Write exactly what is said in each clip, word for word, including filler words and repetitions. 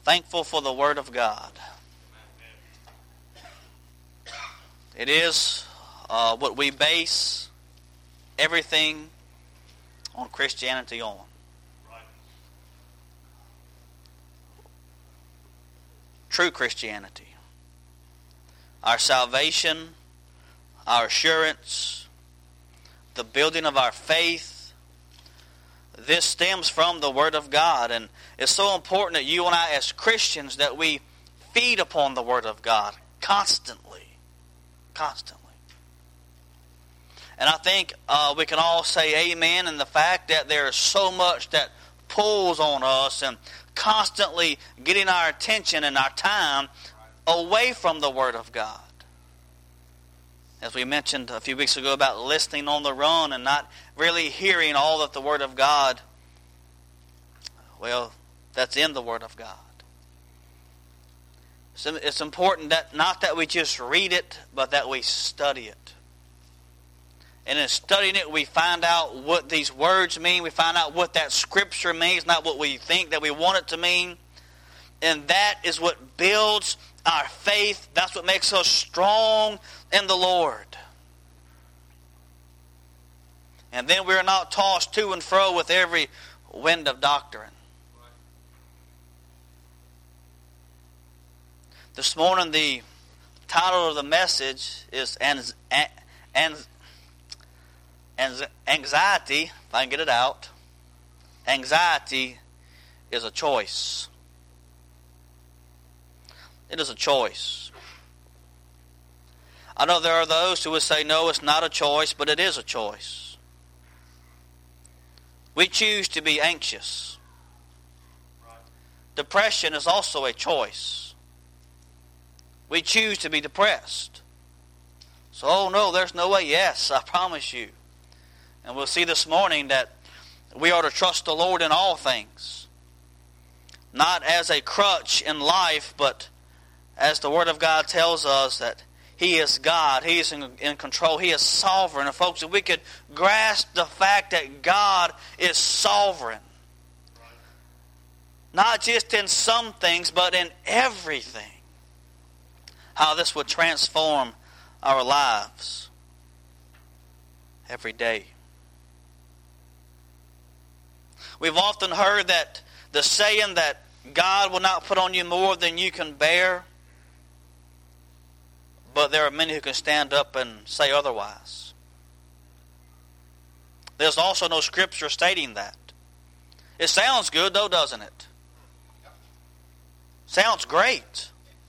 Thankful for the Word of God. It is uh, what we base everything on Christianity on. Right. True Christianity. Our salvation, our assurance, the building of our faith. This stems from the Word of God, and it's so important that you and I as Christians that we feed upon the Word of God constantly. Constantly. And I think uh, we can all say amen in the fact that there is so much that pulls on us and constantly getting our attention and our time away from the Word of God. As we mentioned a few weeks ago about listening on the run and not really hearing all that the Word of God, well, that's in the Word of God. So it's important that not that we just read it, but that we study it. And in studying it, we find out what these words mean. We find out what that scripture means, not what we think that we want it to mean. And that is what builds our faith. That's what makes us strong in the Lord. And then we are not tossed to and fro with every wind of doctrine. This morning, the title of the message is Anxiety, if I can get it out. Anxiety is a choice. It is a choice. I know there are those who would say, no, it's not a choice, but it is a choice. We choose to be anxious. Depression is also a choice. We choose to be depressed. So, oh no, there's no way. Yes, I promise you. And we'll see this morning that we are to trust the Lord in all things. Not as a crutch in life, but as the Word of God tells us that He is God. He is in, in control. He is sovereign. And folks, if we could grasp the fact that God is sovereign, not just in some things, but in everything, how this would transform our lives every day. We've often heard that the saying that God will not put on you more than you can bear, but there are many who can stand up and say otherwise. There's also no scripture stating that. It sounds good though, doesn't it? Sounds great.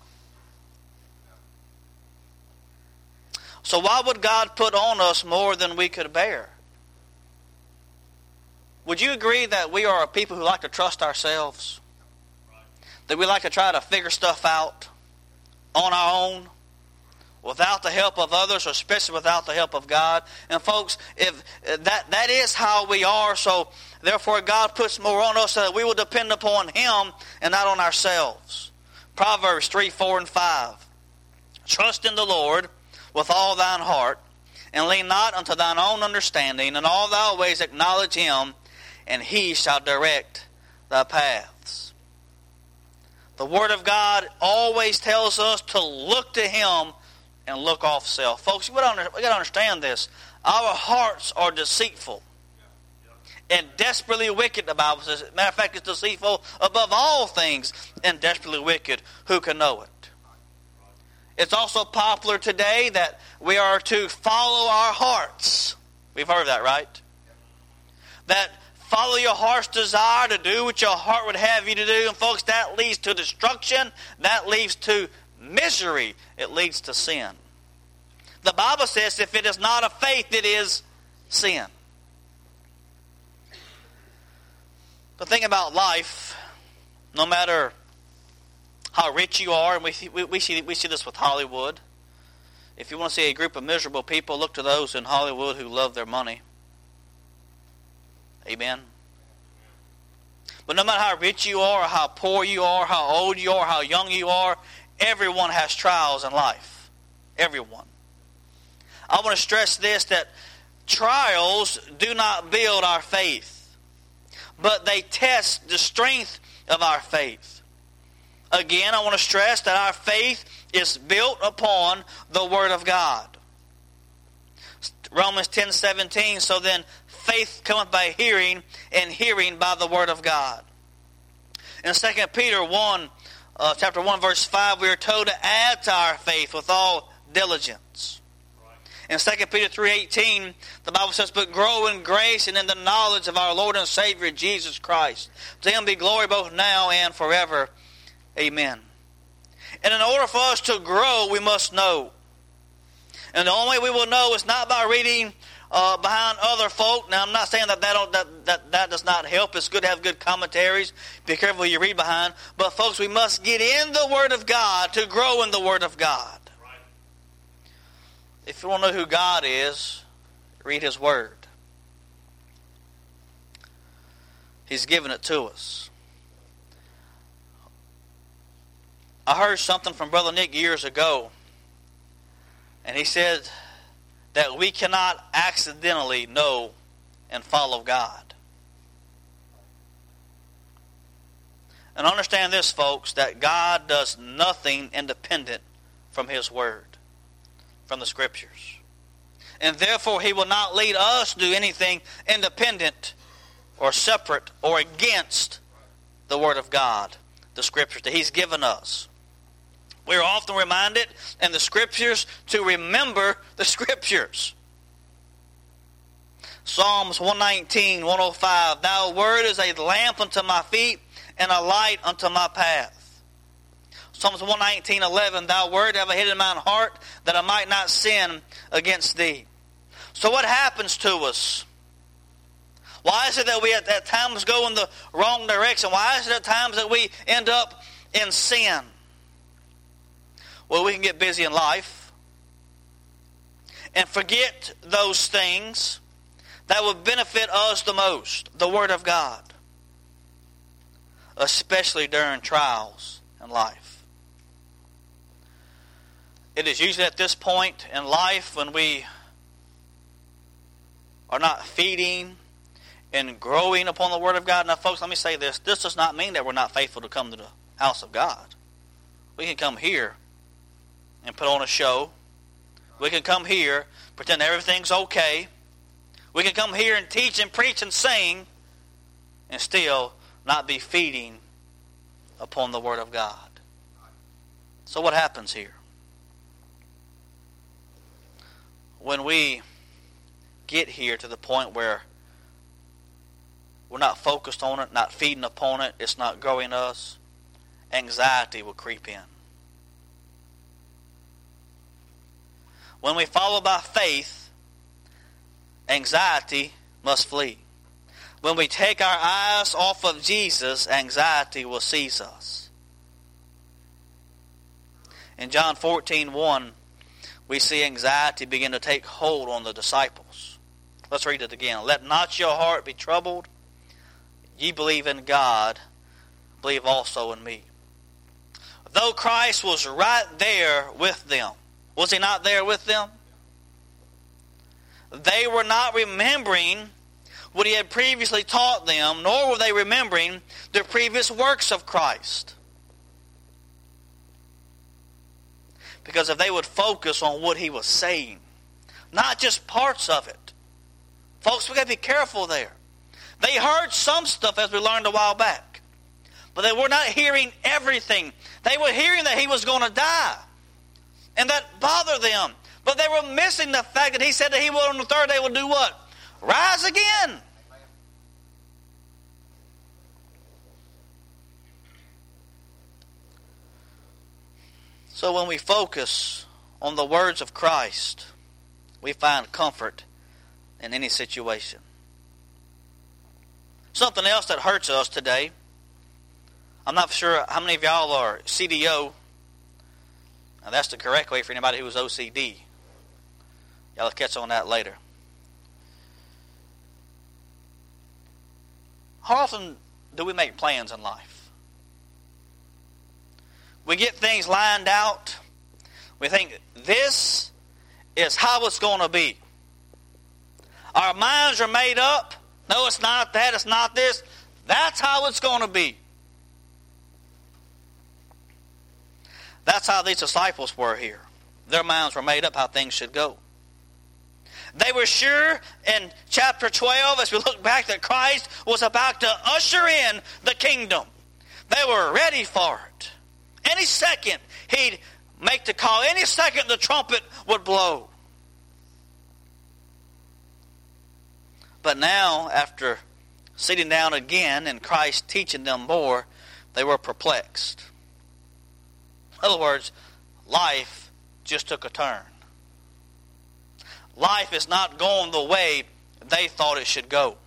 So why would God put on us more than we could bear? Would you agree that we are a people who like to trust ourselves? That we like to try to figure stuff out on our own, without the help of others, or especially without the help of God? And folks, if that that is how we are, so therefore God puts more on us so that we will depend upon Him and not on ourselves. Proverbs three, four, and five. Trust in the Lord with all thine heart, and lean not unto thine own understanding. In all thy ways acknowledge Him, and He shall direct thy paths. The Word of God always tells us to look to Him and look off self. Folks, we got to understand this. Our hearts are deceitful and desperately wicked, the Bible says. As a matter of fact, it's deceitful above all things and desperately wicked. Who can know it? It's also popular today that we are to follow our hearts. We've heard that, right? That follow your heart's desire to do what your heart would have you to do. And folks, that leads to destruction. That leads to misery. It leads to sin. The Bible says if it is not of faith, it is sin. The thing about life, no matter how rich you are, and we, we, we, see, we see this with Hollywood. If you want to see a group of miserable people, look to those in Hollywood who love their money. Amen. But no matter how rich you are, or how poor you are, how old you are, how young you are, everyone has trials in life. Everyone. I want to stress this, that trials do not build our faith, but they test the strength of our faith. Again, I want to stress that our faith is built upon the Word of God. Romans ten seventeen, so then faith cometh by hearing, and hearing by the Word of God. In Second Peter one, uh, chapter one, verse five, we are told to add to our faith with all diligence. In Second Peter three eighteen, the Bible says, but grow in grace and in the knowledge of our Lord and Savior Jesus Christ. To Him be glory both now and forever. Amen. And in order for us to grow, we must know. And the only way we will know is not by reading uh, behind other folk. Now, I'm not saying that that, don't, that that that does not help. It's good to have good commentaries. Be careful what you read behind. But folks, we must get in the Word of God to grow in the Word of God. Right. If you want to know who God is, read His Word. He's given it to us. I heard something from Brother Nick years ago, and he said that we cannot accidentally know and follow God. And understand this, folks, that God does nothing independent from His Word, from the Scriptures. And therefore, He will not lead us to do anything independent or separate or against the Word of God, the Scriptures that He's given us. We are often reminded in the Scriptures to remember the Scriptures. Psalms one nineteen, one oh five, Thy word is a lamp unto my feet and a light unto my path. Psalms one nineteen, eleven, Thy word have I hid in mine heart that I might not sin against Thee. So what happens to us? Why is it that we at, at times go in the wrong direction? Why is it at times that we end up in sin? Well, we can get busy in life and forget those things that would benefit us the most, the Word of God, especially during trials in life. It is usually at this point in life when we are not feeding and growing upon the Word of God. Now, folks, let me say this. This does not mean that we're not faithful to come to the house of God. We can come here and put on a show. We can come here, pretend everything's okay. We can come here and teach and preach and sing and still not be feeding upon the Word of God. So what happens here? When we get here to the point where we're not focused on it, not feeding upon it, it's not growing us, anxiety will creep in. When we follow by faith, anxiety must flee. When we take our eyes off of Jesus, anxiety will seize us. In John fourteen, one, we see anxiety begin to take hold on the disciples. Let's read it again. Let not your heart be troubled. Ye believe in God, believe also in me. Though Christ was right there with them, was He not there with them? They were not remembering what He had previously taught them, nor were they remembering the previous works of Christ. Because if they would focus on what He was saying, not just parts of it. Folks, we've got to be careful there. They heard some stuff, as we learned a while back, but they were not hearing everything. They were hearing that He was going to die, and that bothered them. But they were missing the fact that He said that He will on the third day will do what? Rise again. So when we focus on the words of Christ, we find comfort in any situation. Something else that hurts us today, I'm not sure how many of y'all are C D O. Now that's the correct way for anybody who was O C D. Y'all will catch on that later. How often do we make plans in life? We get things lined out. We think, this is how it's going to be. Our minds are made up. No, it's not that. It's not this. That's how it's going to be. That's how these disciples were here. Their minds were made up how things should go. They were sure in chapter twelve, as we look back, that Christ was about to usher in the kingdom. They were ready for it. Any second, he'd make the call. Any second, the trumpet would blow. But now, after sitting down again and Christ teaching them more, they were perplexed. In other words, life just took a turn. Life is not going the way they thought it should go.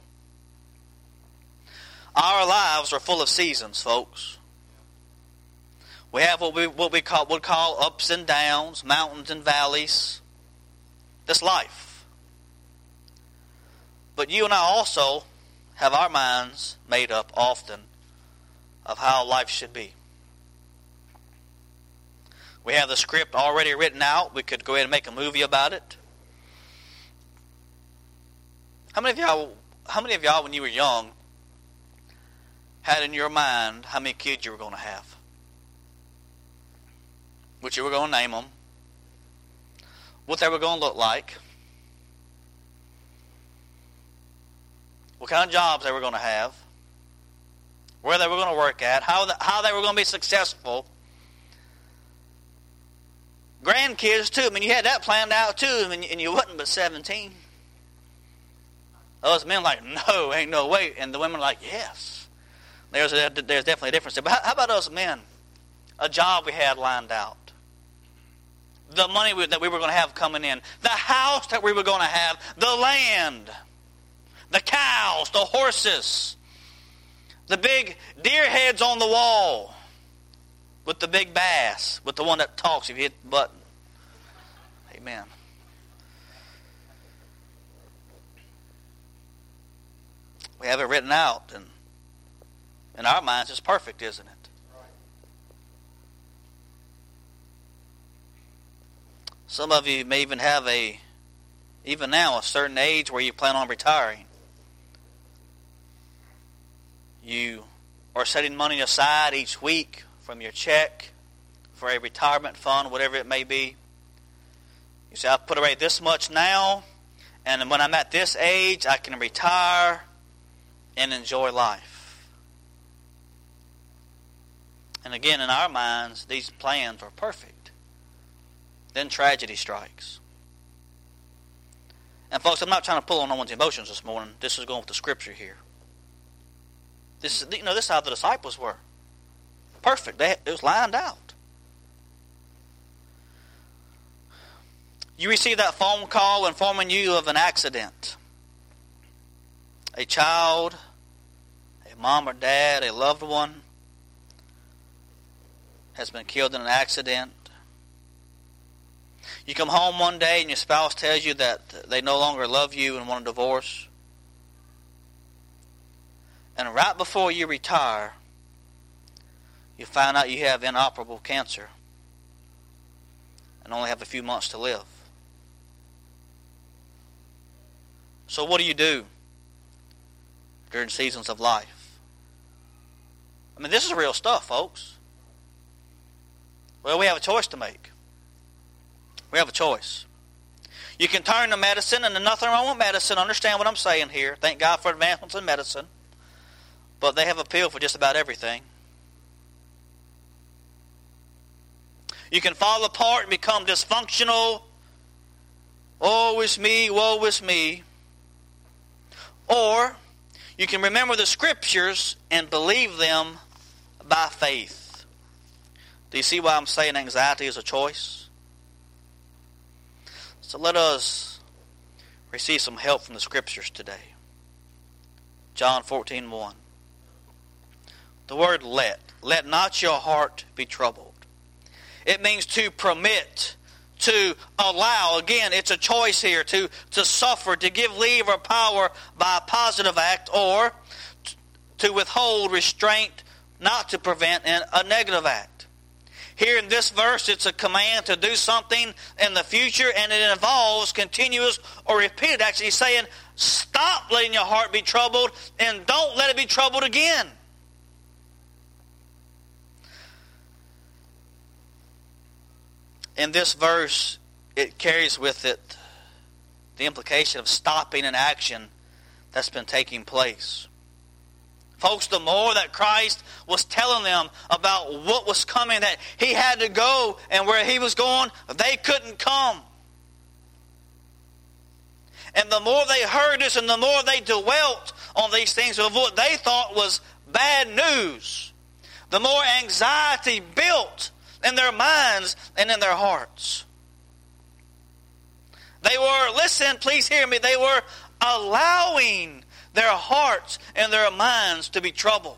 Our lives are full of seasons, folks. We have what we what we call would call ups and downs, mountains and valleys. That's life. But you and I also have our minds made up often of how life should be. We have the script already written out. We could go ahead and make a movie about it. How many of y'all, how many of y'all when you were young had in your mind how many kids you were going to have? What you were going to name them? What they were going to look like? What kind of jobs they were going to have? Where they were going to work at? How, the, how they were going to be successful? Grandkids too. I mean, you had that planned out too, and, and you wasn't but seventeen. Those men like, no, ain't no way. And the women are like, yes. There's a, there's definitely a difference there. But how, how about us men? A job we had lined out. The money we, that we were going to have coming in. The house that we were going to have. The land. The cows. The horses. The big deer heads on the wall. With the big bass. With the one that talks if you hit the button. Amen. We have it written out, and in our minds it's perfect, isn't it? Some of you may even have a, even now, a certain age where you plan on retiring. You are setting money aside each week from your check for a retirement fund, whatever it may be. You say, I'll put away this much now, and when I'm at this age, I can retire and enjoy life. And again, in our minds, these plans are perfect. Then tragedy strikes. And folks, I'm not trying to pull on no one's emotions this morning. This is going with the scripture here. This is, you know, this is how the disciples were. Perfect. They, it was lined out. You receive that phone call informing you of an accident. A child, a mom or dad, a loved one has been killed in an accident. You come home one day and your spouse tells you that they no longer love you and want a divorce. And right before you retire, you find out you have inoperable cancer and only have a few months to live. So what do you do during seasons of life? I mean, this is real stuff, folks. Well, we have a choice to make. We have a choice. You can turn to medicine, and there's nothing wrong with medicine. Understand what I'm saying here. Thank God for advancements in medicine. But they have a pill for just about everything. You can fall apart and become dysfunctional. Woe is me, woe is me. Or you can remember the scriptures and believe them by faith. Do you see why I'm saying anxiety is a choice? So let us receive some help from the scriptures today. John fourteen one. The word let. Let not your heart be troubled. It means to permit, to allow. Again, it's a choice here to, to suffer, to give leave or power by a positive act, or to withhold restraint, not to prevent a negative act. Here in this verse, it's a command to do something in the future, and it involves continuous or repeated action. He's saying, stop letting your heart be troubled, and don't let it be troubled again. in this verse, it carries with it the implication of stopping an action that's been taking place. Folks, the more that Christ was telling them about what was coming, that he had to go, and where he was going, they couldn't come. And the more they heard this, and the more they dwelt on these things of what they thought was bad news, the more anxiety built in their minds and in their hearts. They were, listen, please hear me, they were allowing their hearts and their minds to be troubled.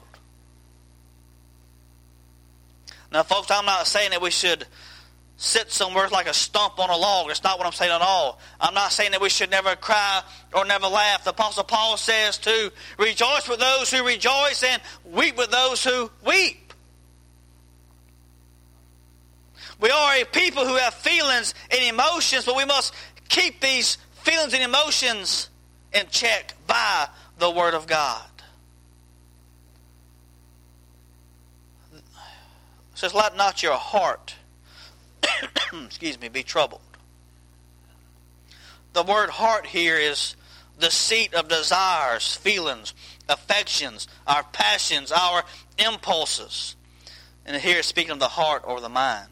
Now, folks, I'm not saying that we should sit somewhere like a stump on a log. That's not what I'm saying at all. I'm not saying that we should never cry or never laugh. The Apostle Paul says to rejoice with those who rejoice and weep with those who weep. We are a people who have feelings and emotions, but we must keep these feelings and emotions in check by the Word of God. It says, let not your heart excuse me, be troubled. The word heart here is the seat of desires, feelings, affections, our passions, our impulses. And here it's speaking of the heart or the mind.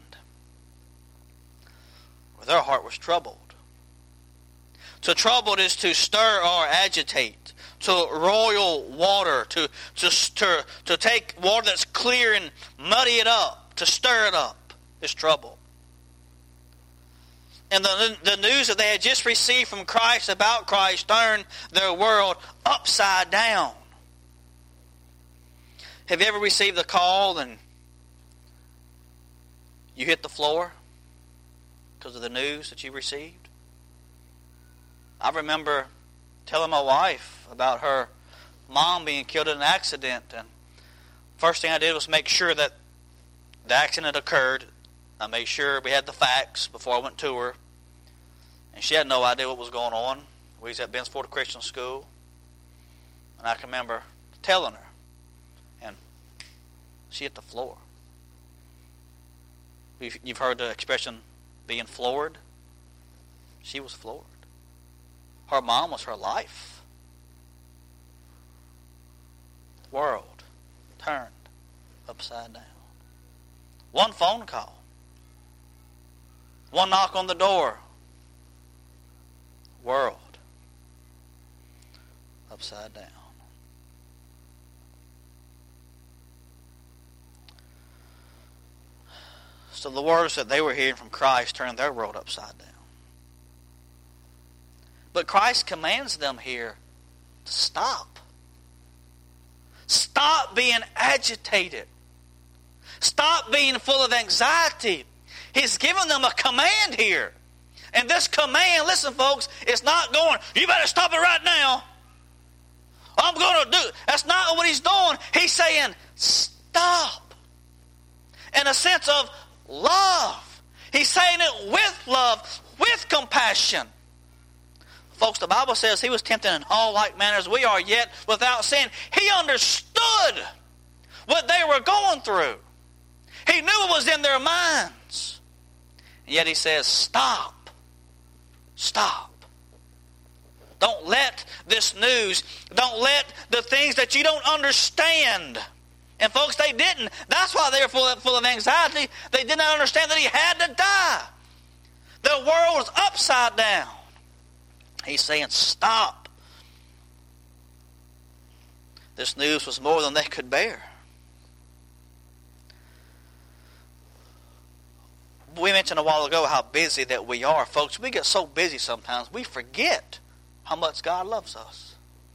Well, their heart was troubled. To troubled is to stir or agitate, to roil water, to, to, to, to take water that's clear and muddy it up, to stir it up, is trouble. And the, the news that they had just received from Christ about Christ turned their world upside down. Have you ever received a call and you hit the floor because of the news that you received? I remember telling my wife about her mom being killed in an accident, and first thing I did was make sure that the accident occurred. I made sure we had the facts before I went to her. And she had no idea what was going on. We was at Bensford Christian School. And I can remember telling her. And she hit the floor. You've heard the expression being floored. She was floored. Her mom was her life. The world turned upside down. One phone call. One knock on the door. World upside down. So the words that they were hearing from Christ turned their world upside down. But Christ commands them here to stop. Stop being agitated. Stop being full of anxiety. He's given them a command here. And this command, listen folks, it's not going, you better stop it right now. I'm going to do it. That's not what he's doing. He's saying, stop. In a sense of love. He's saying it with love, with compassion. Folks, the Bible says he was tempted in all like manner as we are, yet without sin. He understood what they were going through. He knew it was in their minds. And yet he says, stop. Stop. Don't let this news, don't let the things that you don't understand. And folks, they didn't. That's why they were full of, full of anxiety. They did not understand that he had to die. The world was upside down. He's saying, stop. This news was more than they could bear. We mentioned a while ago how busy that we are. Folks, we get so busy sometimes we forget how much God loves us.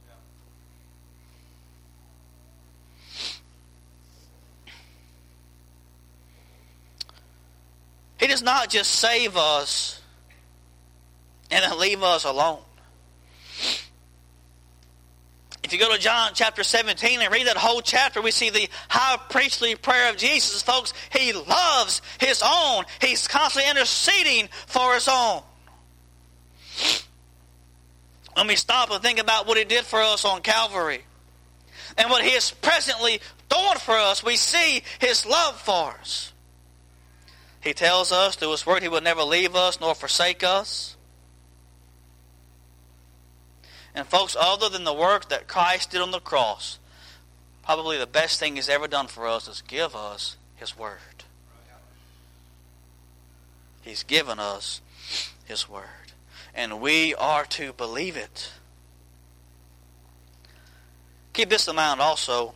He does not just save us and then leave us alone. If you go to John chapter seventeen and read that whole chapter, we see the high priestly prayer of Jesus. Folks, he loves his own. He's constantly interceding for his own. When we stop and think about what he did for us on Calvary and what he is presently doing for us, we see his love for us. He tells us through His Word He will never leave us nor forsake us. And folks, other than the work that Christ did on the cross, probably the best thing He's ever done for us is give us His Word. He's given us His Word. And we are to believe it. Keep this in mind also.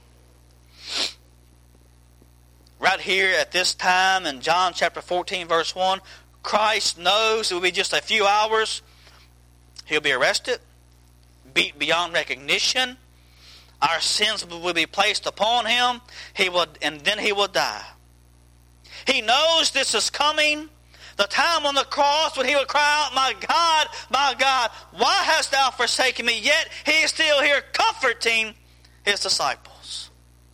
Right here at this time in John chapter fourteen verse one, Christ knows it will be just a few hours. He'll be arrested, beat beyond recognition. Our sins will be placed upon Him. He will, and then He will die. He knows this is coming. The time on the cross when He would cry out, "My God, my God, why hast Thou forsaken me?" Yet He is still here comforting His disciples.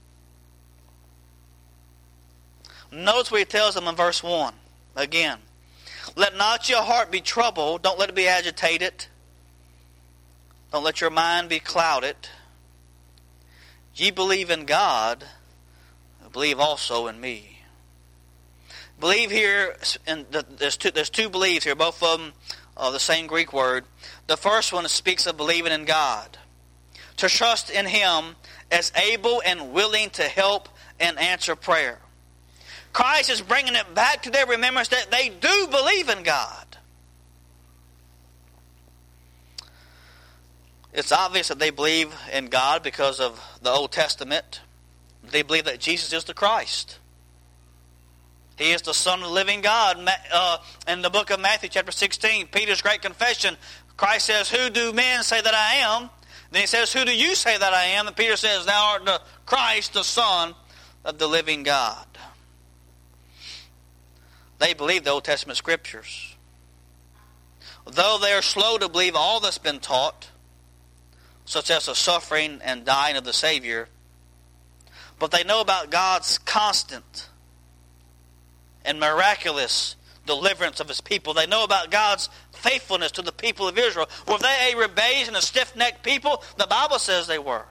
Notice what He tells them in verse one. Again, let not your heart be troubled. Don't let it be agitated. Don't let your mind be clouded. Ye believe in God, believe also in me. Believe here, and there's two, there's two believes here, both of them are the same Greek word. The first one speaks of believing in God. To trust in Him as able and willing to help and answer prayer. Christ is bringing it back to their remembrance that they do believe in God. It's obvious that they believe in God because of the Old Testament. They believe that Jesus is the Christ. He is the Son of the living God. Uh, in the book of Matthew chapter sixteen, Peter's great confession, Christ says, "Who do men say that I am?" Then He says, "Who do you say that I am?" And Peter says, "Thou art the Christ, the Son of the living God." They believe the Old Testament Scriptures. Though they are slow to believe all that's been taught, such as the suffering and dying of the Savior, but they know about God's constant and miraculous deliverance of His people. They know about God's faithfulness to the people of Israel. Were they a rebellious and a stiff-necked people? The Bible says they were.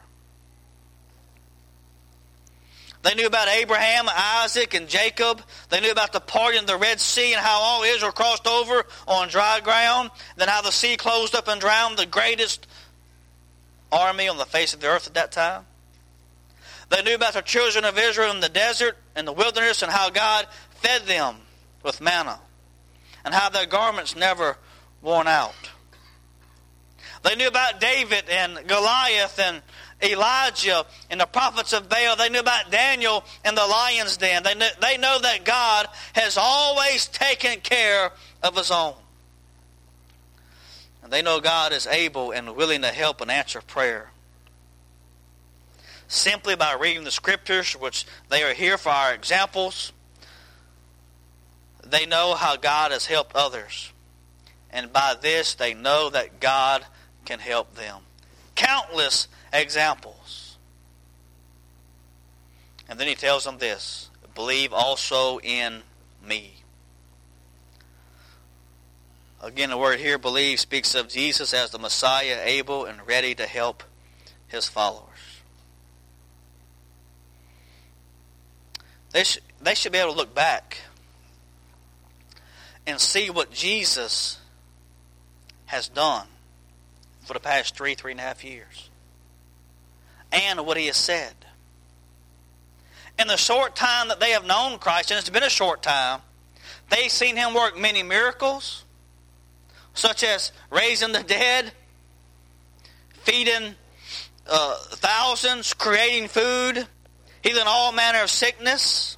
They knew about Abraham, Isaac, and Jacob. They knew about the parting of the Red Sea and how all Israel crossed over on dry ground. Then how the sea closed up and drowned the greatest army on the face of the earth at that time. They knew about the children of Israel in the desert and the wilderness and how God fed them with manna and how their garments never worn out. They knew about David and Goliath and Elijah and the prophets of Baal. They knew about Daniel and the lion's den. They know, they know that God has always taken care of His own. And they know God is able and willing to help and answer prayer. Simply by reading the Scriptures, which they are here for our examples, they know how God has helped others. And by this, they know that God can help them. Countless examples. And then He tells them this, believe also in me. Again, the word here, believe, speaks of Jesus as the Messiah, able and ready to help His followers. They, sh- they should be able to look back and see what Jesus has done for the past three, three and a half years. And what He has said. In the short time that they have known Christ, and it's been a short time, they've seen Him work many miracles, such as raising the dead, feeding uh, thousands, creating food, healing all manner of sickness.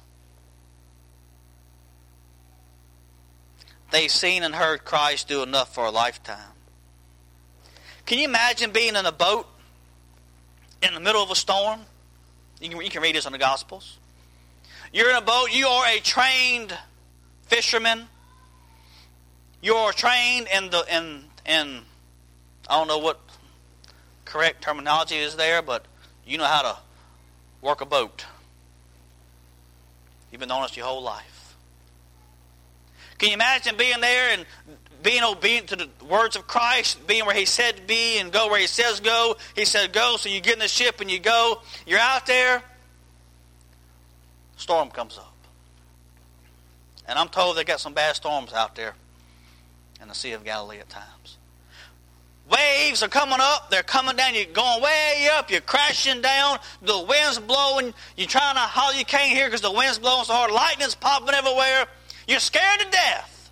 They've seen and heard Christ do enough for a lifetime. Can you imagine being in a boat in the middle of a storm? You can, you can read this in the Gospels. You're in a boat. You are a trained fisherman. You are trained in the in in I don't know what correct terminology is there, but you know how to work a boat. You've been doing this your whole life. Can you imagine being there and being obedient to the words of Christ, being where He said to be and go where He says go? He said go, so you get in the ship and you go. You're out there. Storm comes up. And I'm told they got some bad storms out there in the Sea of Galilee at times. Waves are coming up. They're coming down. You're going way up. You're crashing down. The wind's blowing. You're trying to holler. You can't hear because the wind's blowing so hard. Lightning's popping everywhere. You're scared to death.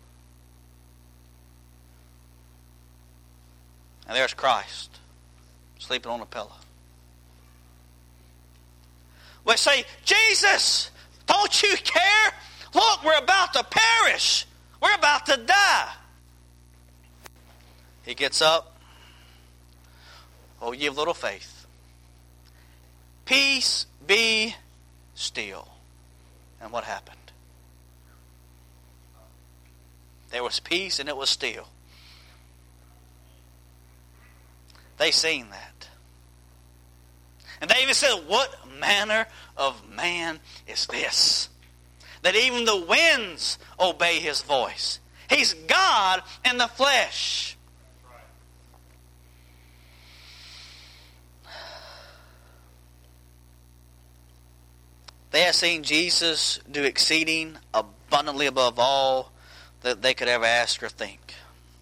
And there's Christ sleeping on a pillow. We say, Jesus, don't you care? Look, we're about to perish. We're about to die. He gets up. Oh, ye of little faith. Peace be still. And what happened? There was peace and it was still. They seen that. And they even said, what manner of man is this? That even the winds obey his voice. He's God in the flesh. They had seen Jesus do exceeding abundantly above all that they could ever ask or think.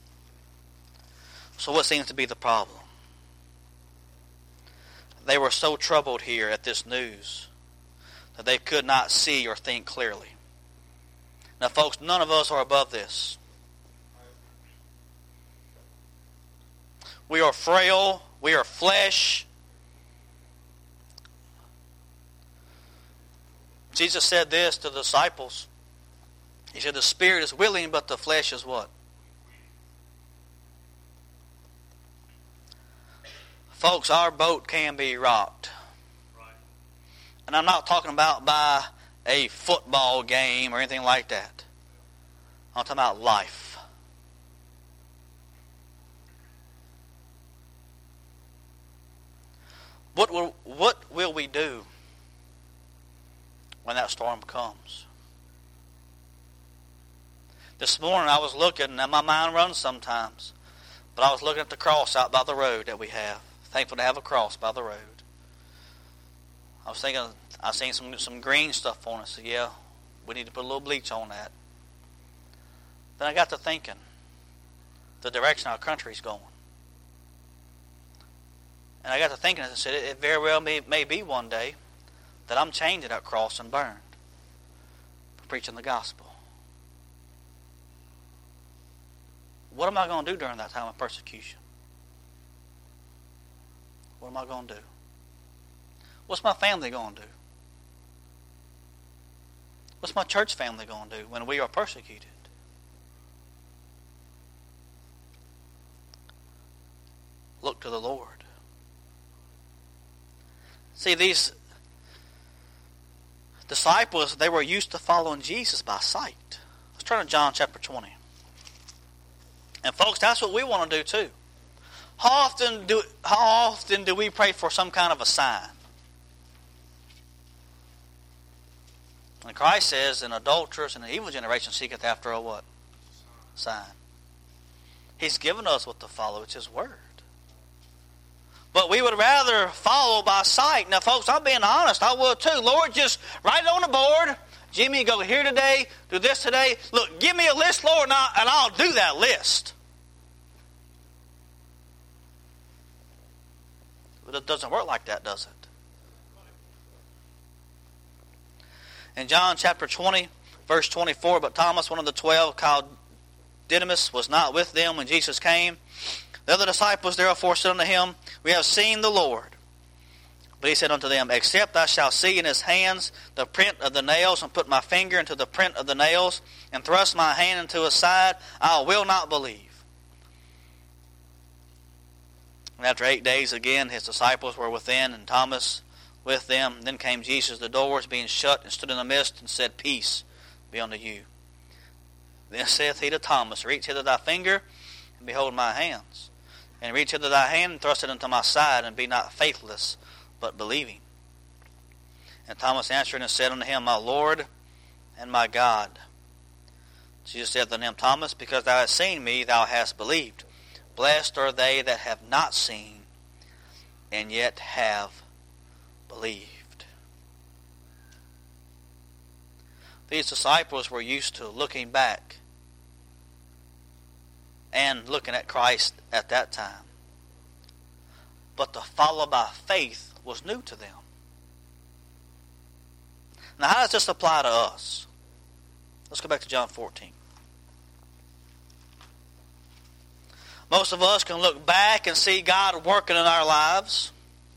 So what seems to be the problem? They were so troubled here at this news that they could not see or think clearly. Now, folks, none of us are above this. We are frail. We are flesh. Jesus said this to the disciples. He said, the spirit is willing, but the flesh is what? Folks, our boat can be rocked. Right. And I'm not talking about by a football game or anything like that. I'm talking about life. What will, what will we do when that storm comes? This morning I was looking, and my mind runs sometimes, but I was looking at the cross out by the road that we have. Thankful to have a cross by the road. I was thinking, I seen some some green stuff on it. So yeah, we need to put a little bleach on that. Then I got to thinking, the direction our country's going. And I got to thinking, and I said, it very well may, may be one day that I'm chained to that cross and burned for preaching the gospel. What am I going to do during that time of persecution? What am I going to do? What's my family going to do? What's my church family going to do when we are persecuted? Look to the Lord. See, these disciples, they were used to following Jesus by sight. Let's turn to John chapter twenty. And folks, that's what we want to do too. How often do how often do we pray for some kind of a sign? And Christ says, an adulterous and an evil generation seeketh after a what? Sign. He's given us what to follow. It's His Word. But we would rather follow by sight. Now, folks, I'm being honest. I would too. Lord, just write it on the board. Jimmy, go here today. Do this today. Look, give me a list, Lord, and I'll, and I'll do that list. But it doesn't work like that, does it? In John chapter twenty, verse twenty-four, but Thomas, one of the twelve, called Didymus, was not with them when Jesus came. The other disciples therefore said unto him, we have seen the Lord. But he said unto them, except I shall see in his hands the print of the nails, and put my finger into the print of the nails, and thrust my hand into his side, I will not believe. And after eight days again his disciples were within, and Thomas with them. Then came Jesus, the doors being shut, and stood in the midst, and said, peace be unto you. Then saith he to Thomas, reach hither thy finger, and behold my hands. And reach hither thy hand, and thrust it into my side, and be not faithless, but believing. And Thomas answered and said unto him, my Lord and my God. Jesus said unto him, Thomas, because thou hast seen me, thou hast believed. Blessed are they that have not seen, and yet have believed. These disciples were used to looking back and looking at Christ at that time. But to follow by faith was new to them. Now, how does this apply to us? Let's go back to John fourteen. Most of us can look back and see God working in our lives.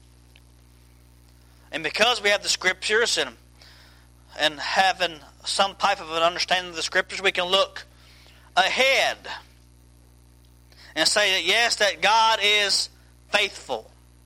And because we have the Scriptures and, and having some type of an understanding of the Scriptures, we can look ahead and say that yes, that God is faithful.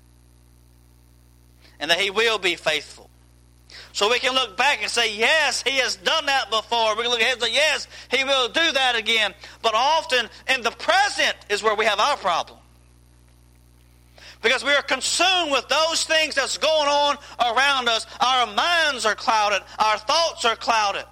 And that He will be faithful. So we can look back and say, yes, He has done that before. We can look ahead and say, yes, He will do that again. But often in the present is where we have our problem. Because we are consumed with those things that's going on around us. Our minds are clouded. Our thoughts are clouded.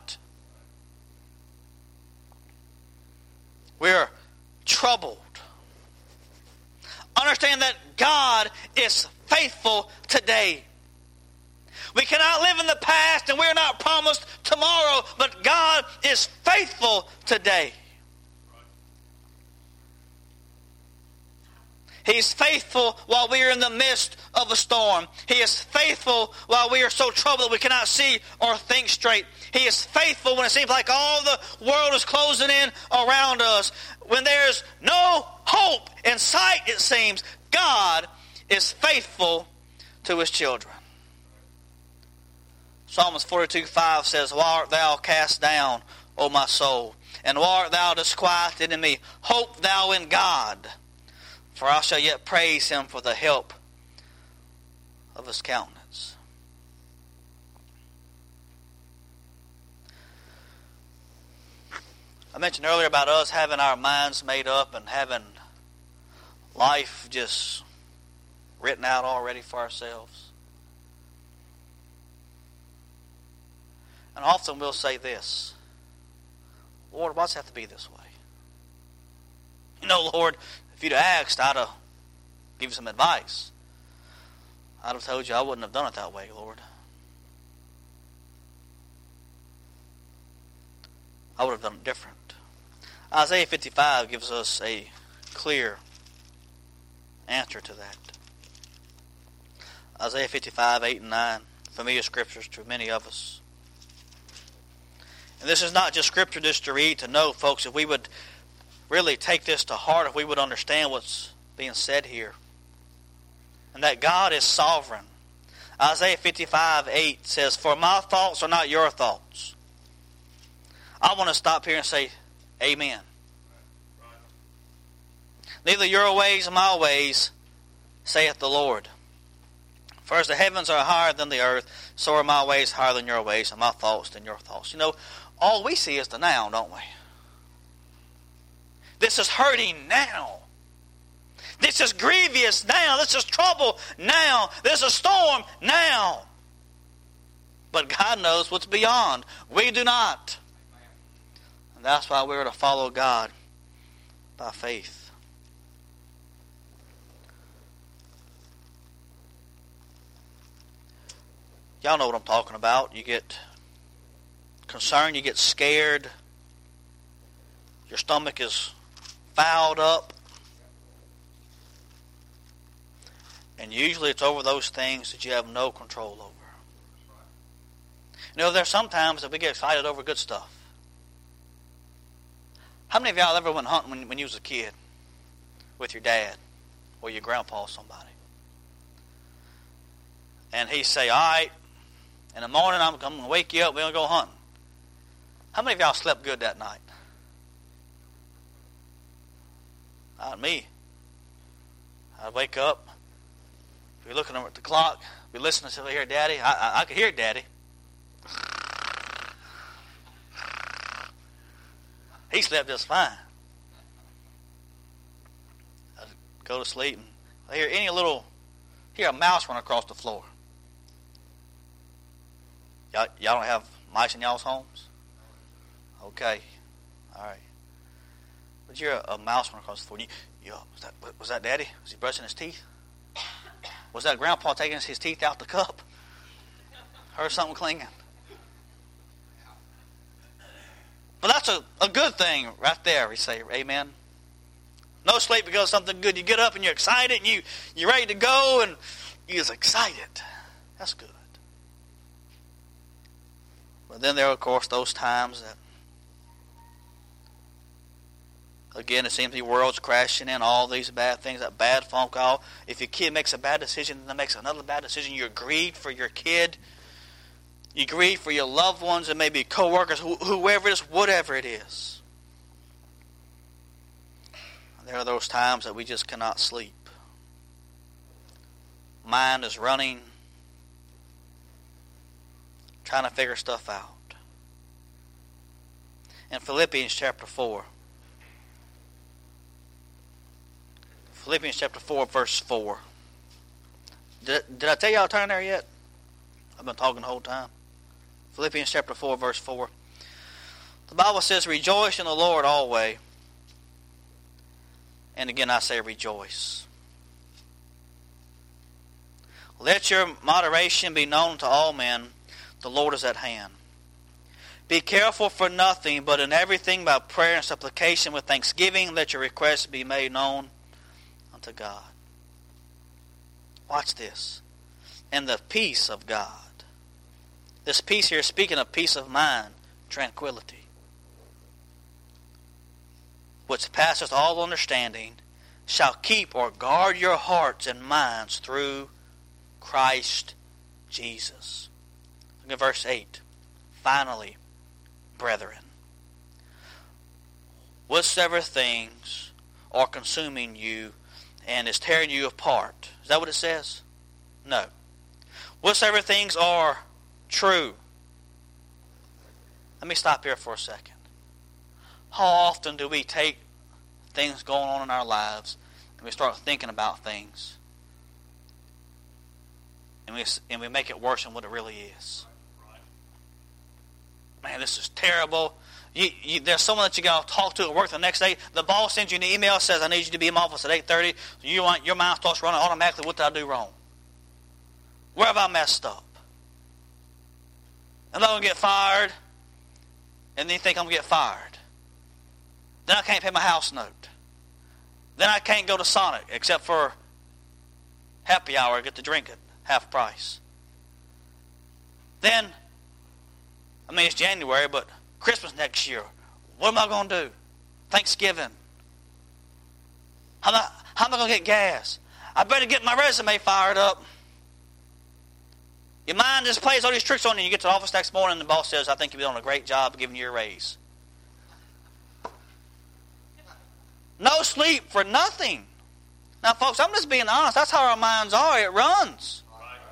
We're troubled. Understand that God is faithful today. We cannot live in the past and we're not promised tomorrow, but God is faithful today. He's faithful while we are in the midst of a storm. He is faithful while we are so troubled we cannot see or think straight. He is faithful when it seems like all the world is closing in around us. When there's no hope in sight, it seems, God is faithful to His children. Psalms forty-two five says, "Why art thou cast down, O my soul? And why art thou disquieted in me? Hope thou in God, for I shall yet praise Him for the help of His countenance." I mentioned earlier about us having our minds made up and having life just written out already for ourselves. And often we'll say this, "Lord, why does it have to be this way? You know, Lord, if you'd asked, I'd have given you some advice. I'd have told you I wouldn't have done it that way, Lord. I would have done it different." Isaiah fifty-five gives us a clear answer to that. Isaiah fifty-five, eight and nine, familiar scriptures to many of us. And this is not just scripture just to read, to know, folks. If we would really take this to heart, if we would understand what's being said here, and that God is sovereign. Isaiah fifty-five, eight says, "For my thoughts are not your thoughts." I want to stop here and say, amen. "Neither your ways nor my ways, saith the Lord. For as the heavens are higher than the earth, so are my ways higher than your ways, and my thoughts than your thoughts." You know, all we see is the now, don't we? This is hurting now. This is grievous now. This is trouble now. This is a storm now. But God knows what's beyond. We do not. And that's why we're to follow God by faith. Y'all know what I'm talking about. You get concerned, you get scared, your stomach is fouled up, and usually it's over those things that you have no control over. You know, there's sometimes that we get excited over good stuff. How many of y'all ever went hunting when, when you was a kid with your dad or your grandpa or somebody? And he'd say, "All right, in the morning I'm, I'm going to wake you up, we're going to go hunting." How many of y'all slept good that night? Not me. I'd wake up, be looking over at the clock, be listening to hear Daddy. I, I, I could hear Daddy. He slept just fine. I'd go to sleep and I hear any little, hear a mouse run across the floor. Y'all, y'all don't have mice in y'all's homes? Okay. All right. But you're a, a mouse run across the floor. You, you, was, that, was that Daddy? Was he brushing his teeth? Was that Grandpa taking his teeth out the cup? Heard something clinging? But that's a, a good thing right there, we say, amen. No sleep because of something good. You get up and you're excited and you, you're ready to go and you're excited. That's good. But then there are, of course, those times that, again, it seems the world's crashing in, all these bad things, that bad phone call. If your kid makes a bad decision, then makes another bad decision, you're grieved for your kid. You grieve for your loved ones and maybe co-workers, wh- whoever it is, whatever it is. There are those times that we just cannot sleep. Mind is running, trying to figure stuff out. In Philippians chapter four, Philippians chapter four, verse four. Did, did I tell you I'll turn there yet? I've been talking the whole time. Philippians chapter four, verse four. The Bible says, rejoice in the Lord always. And again I say rejoice. Let your moderation be known to all men. The Lord is at hand. Be careful for nothing, but in everything by prayer and supplication with thanksgiving, let your requests be made known unto God. Watch this. And the peace of God. This peace here is speaking of peace of mind, tranquility, which passeth all understanding, shall keep or guard your hearts and minds through Christ Jesus. Look at verse eight. Finally, brethren, whatsoever things are consuming you and is tearing you apart. Is that what it says? No. Whatsoever things are true. Let me stop here for a second. How often do we take things going on in our lives and we start thinking about things and we, and we make it worse than what it really is? Man, this is terrible. You, you, there's someone that you got to talk to at work the next day. The boss sends you an email, says, I need you to be in my office at eight thirty. You want, your mind starts running automatically, what did I do wrong? Where have I messed up? I'm not going to get fired. And then you think I'm going to get fired. Then I can't pay my house note. Then I can't go to Sonic except for happy hour, get the drink at half price. Then, I mean it's January, but Christmas next year. What am I going to do? Thanksgiving. How am I, how am I going to get gas? I better get my resume fired up. Your mind just plays all these tricks on you. You get to the office next morning and the boss says, I think you've done a great job giving you a raise. No sleep for nothing. Now, folks, I'm just being honest. That's how our minds are. It runs.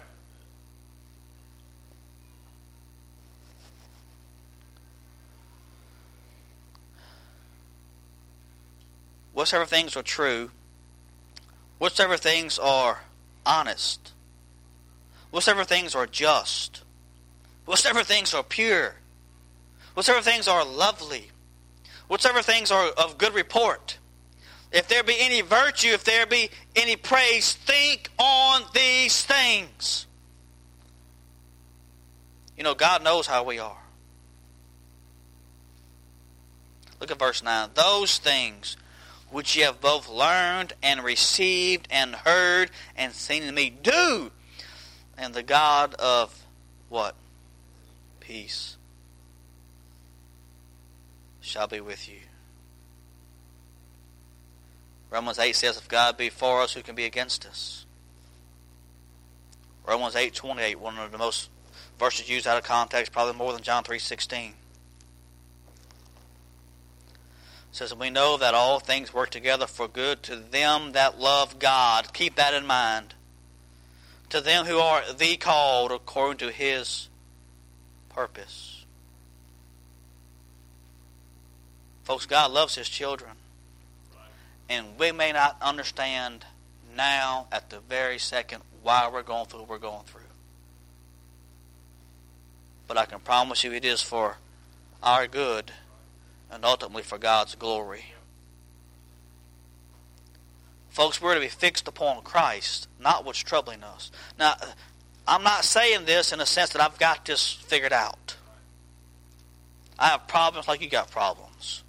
Whatsoever things are true, whatsoever things are honest, whatsoever things are just, whatsoever things are pure, whatsoever things are lovely, whatsoever things are of good report, if there be any virtue, if there be any praise, think on these things. You know, God knows how we are. Look at verse nine. Those things which ye have both learned and received and heard and seen in me, do, and the God of what? Peace shall be with you. Romans eight says, if God be for us, who can be against us? Romans eight twenty-eight, one of the most verses used out of context, probably more than John three sixteen. Says, we know that all things work together for good to them that love God. Keep that in mind. To them who are the called according to His purpose. Folks, God loves His children. And we may not understand now at the very second why we're going through what we're going through. But I can promise you it is for our good and ultimately for God's glory. Folks, we're to be fixed upon Christ, not what's troubling us. Now, I'm not saying this in a sense that I've got this figured out. I have problems like you got problems.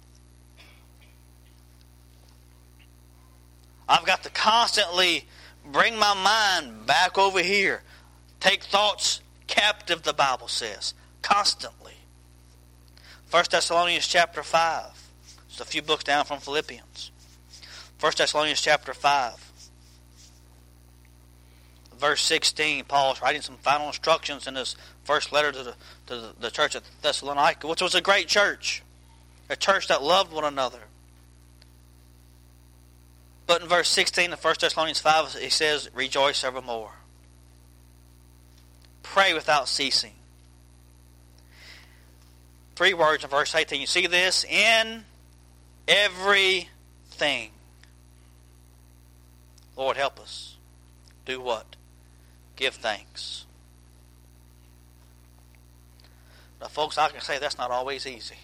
I've got to constantly bring my mind back over here. Take thoughts captive, the Bible says. Constantly. First Thessalonians chapter five. Just a few books down from Philippians. First Thessalonians chapter five. Verse sixteen, Paul's writing some final instructions in his first letter to the, to the, the church at Thessalonica, which was a great church. A church that loved one another. But in verse sixteen of First Thessalonians five, he says, rejoice evermore. Pray without ceasing. Three words in verse eighteen. You see this? In everything. Lord, help us. Do what? Give thanks. Now, folks, I can say that's not always easy.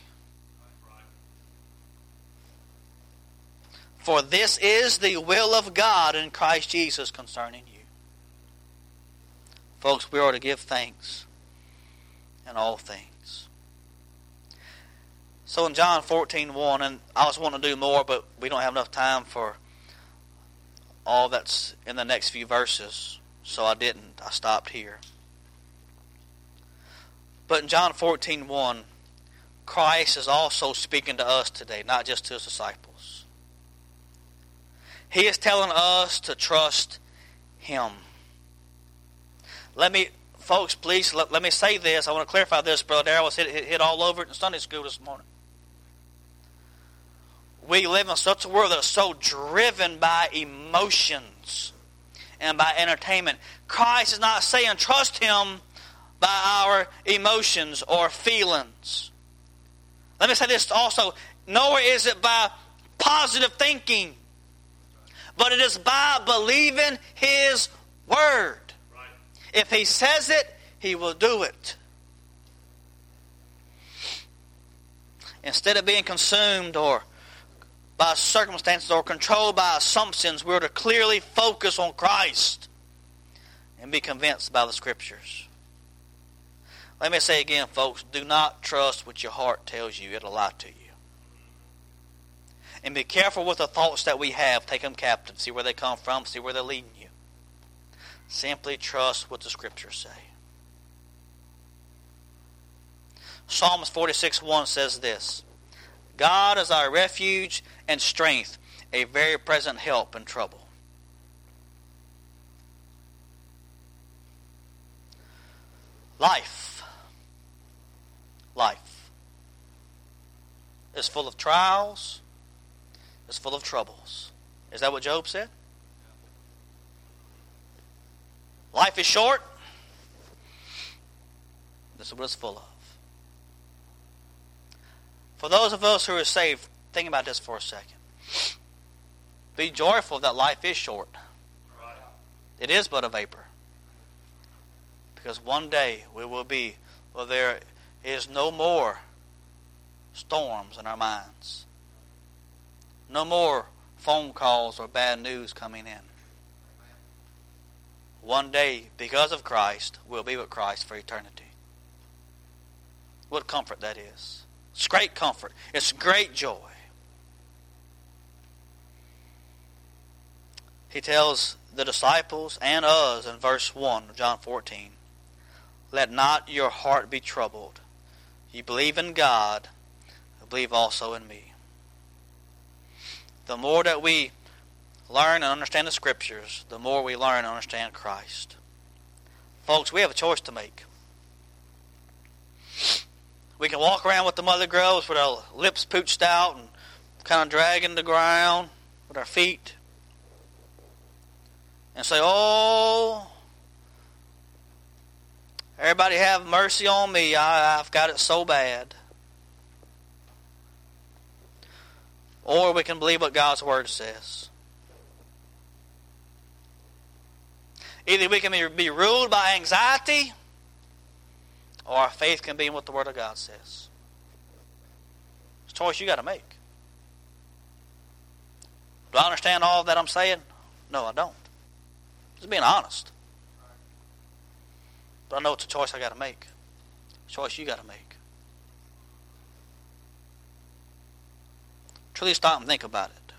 For this is the will of God in Christ Jesus concerning you. Folks, we are to give thanks in all things. So in John fourteen one, and I was wanting to do more, but we don't have enough time for all that's in the next few verses, so I didn't. I stopped here. But in John fourteen one, Christ is also speaking to us today, not just to his disciples. He is telling us to trust him. Let me, folks, please, let, let me say this. I want to clarify this. Brother Darrell was hit, hit, hit all over it in Sunday school this morning. We live in such a world that is so driven by emotions and by entertainment. Christ is not saying trust him by our emotions or feelings. Let me say this also. Nor is it by positive thinking, but it is by believing his word. Right. If he says it, he will do it. Instead of being consumed or by circumstances or controlled by assumptions, we're to clearly focus on Christ and be convinced by the Scriptures. Let me say again, folks, do not trust what your heart tells you. It'll lie to you. And be careful with the thoughts that we have. Take them captive. See where they come from. See where they're leading you. Simply trust what the Scriptures say. Psalms forty-six one says this: God is our refuge and strength, a very present help in trouble. Life. Life is full of trials. Is full of troubles. Is that what Job said? Life is short. This is what it's full of. For those of us who are saved, think about this for a second. Be joyful that life is short. It is but a vapor. Because one day we will be, well, there is no more storms in our minds. No more phone calls or bad news coming in. One day, because of Christ, we'll be with Christ for eternity. What comfort that is. It's great comfort. It's great joy. He tells the disciples and us in verse one of John fourteen, let not your heart be troubled. You believe in God, believe also in me. The more that we learn and understand the Scriptures, the more we learn and understand Christ. Folks, we have a choice to make. We can walk around with the mother groves with our lips pooched out and kind of dragging the ground with our feet and say, oh, everybody have mercy on me. I, I've got it so bad. Or we can believe what God's Word says. Either we can be, be ruled by anxiety, or our faith can be in what the Word of God says. It's a choice you got to make. Do I understand all that I'm saying? No, I don't. Just being honest. But I know it's a choice I got to make. It's a choice you got to make. Truly stop and think about it.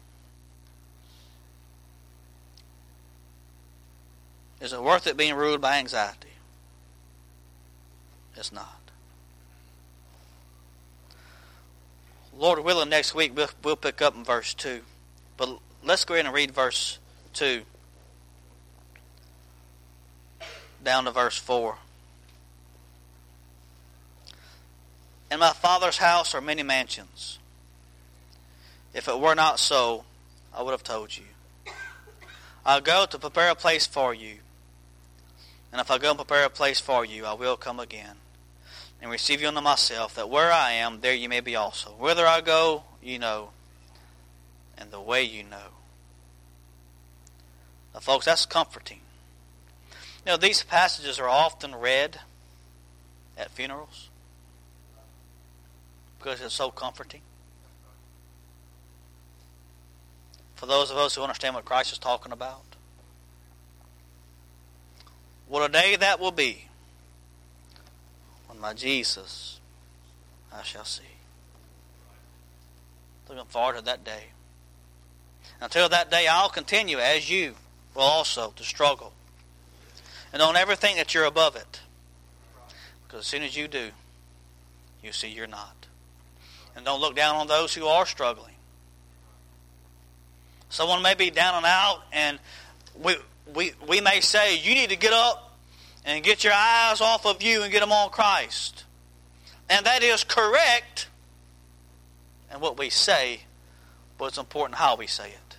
Is it worth it being ruled by anxiety? It's not. Lord willing, next week we'll, we'll pick up in verse two. But let's go ahead and read verse two down to verse four. In my Father's house are many mansions. If it were not so, I would have told you. I go to prepare a place for you. And if I go and prepare a place for you, I will come again and receive you unto myself, that where I am, there you may be also. Whither I go, you know, and the way you know. Now, folks, that's comforting. You know, these passages are often read at funerals because it's so comforting. For those of us who understand what Christ is talking about. What a day that will be when my Jesus I shall see. Looking forward to that day. Until that day, I'll continue, as you will also, to struggle. And on everything that you're above it. Because as soon as you do, you see you're not. And don't look down on those who are struggling. Someone may be down and out, and we we we may say, you need to get up and get your eyes off of you and get them on Christ. And that is correct in what we say, but it's important how we say it.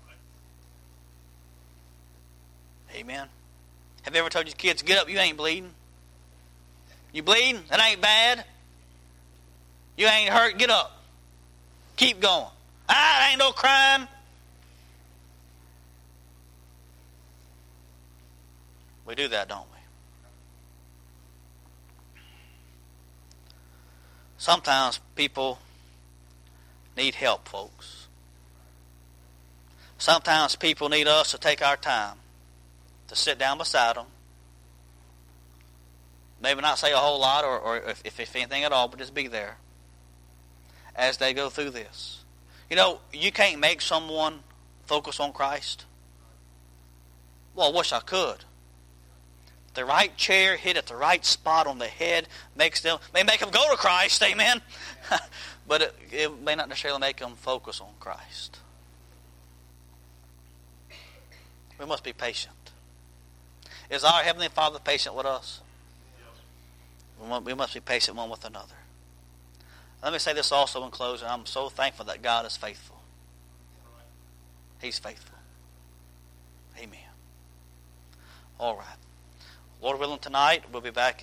Amen. Have you ever told your kids, get up, you ain't bleeding? You bleeding? That ain't bad. You ain't hurt, get up. Keep going. Ah, it ain't no crying. We do that, don't we? Sometimes people need help, folks. Sometimes people need us to take our time to sit down beside them. Maybe not say a whole lot, or, or if, if anything at all, but just be there as they go through this. You know, you can't make someone focus on Christ. Well, I wish I could. The right chair hit at the right spot on the head makes them, may make them go to Christ, amen. But it, it may not necessarily make them focus on Christ. We must be patient. Is our Heavenly Father patient with us? We must be patient one with another. Let me say this also in closing. I'm so thankful that God is faithful. He's faithful. Amen. All right. Lord willing, tonight we'll be back